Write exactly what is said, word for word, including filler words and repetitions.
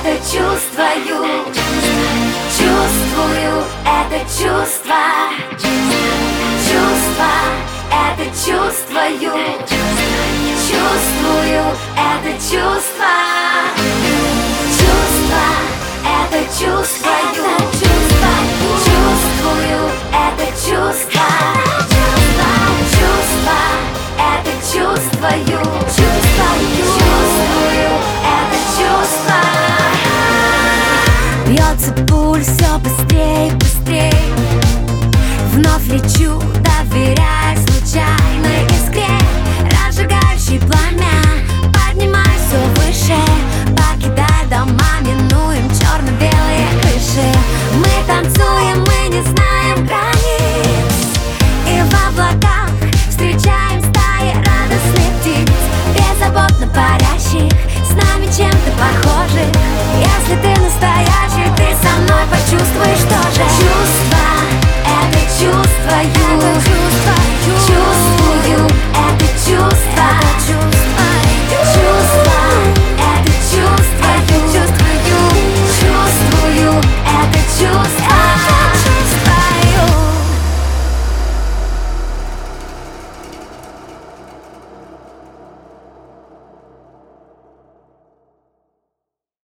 это чувствую, чувствую это чувство, чувство, это чувствую, чувствую это чувство, чувство, это чувствую, чувствую это чувство, чувство, это чувствую, чувствую это чувство. Бьется пульс все быстрее, быстрее. Вновь лечу, доверяя случайной искре, разжигающей пламя. Поднимаюсь все выше, покидая дома, минуем черно-белые крыши. Мы танцуем, мы не знаем границ, и в облаках встречаем стаи радостных птиц, беззаботно парящих, с нами чем-то похожих. Если ты настоящий, ты со мной почувствуешь, что